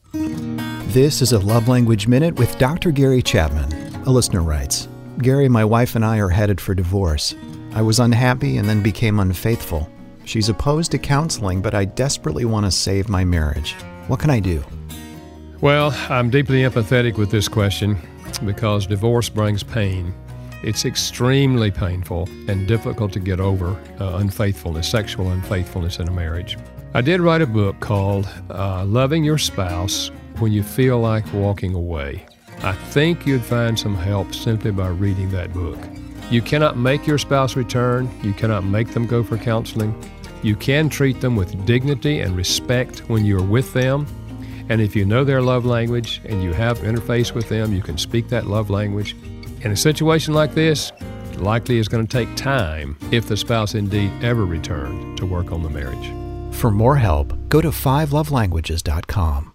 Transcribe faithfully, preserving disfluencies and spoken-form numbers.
This is a Love Language Minute with Doctor Gary Chapman. A listener writes, Gary, my wife and I are headed for divorce. I was unhappy and then became unfaithful. She's opposed to counseling, but I desperately want to save my marriage. What can I do? Well, I'm deeply empathetic with this question because divorce brings pain. It's extremely painful and difficult to get over uh, unfaithfulness, sexual unfaithfulness in a marriage. I did write a book called uh, Loving Your Spouse When You Feel Like Walking Away. I think you'd find some help simply by reading that book. You cannot make your spouse return. You cannot make them go for counseling. You can treat them with dignity and respect when you're with them. And if you know their love language and you have interface with them, you can speak that love language. In a situation like this, likely it's going to take time if the spouse indeed ever returned to work on the marriage. For more help, go to five love languages dot com.